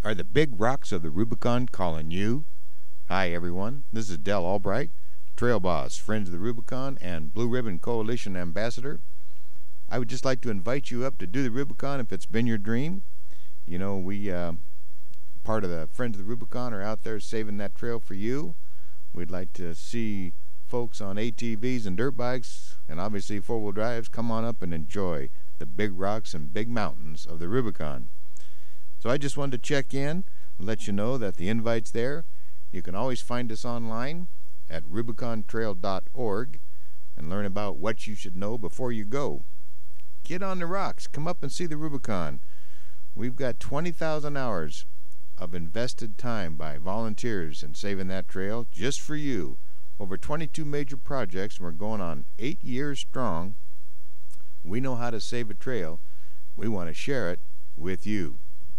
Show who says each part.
Speaker 1: Are the big rocks of the Rubicon calling you? Hi, everyone. This is Del Albright, Trail Boss, Friends of the Rubicon, and Blue Ribbon Coalition Ambassador. I would just like to invite you up to do the Rubicon if it's been your dream. You know, we, part of the Friends of the Rubicon, are out there saving that trail for you. We'd like to see folks on ATVs and dirt bikes, and obviously four-wheel drives, come on up and enjoy the big rocks and big mountains of the Rubicon. So I just wanted to check in and let you know that the invite's there. You can always find us online at rubicontrail.org and learn about what you should know before you go. Get on the rocks. Come up and see the Rubicon. We've got 20,000 hours of invested time by volunteers in saving that trail just for you. Over 22 major projects. We're going on 8 years strong. We know how to save a trail. We want to share it with you.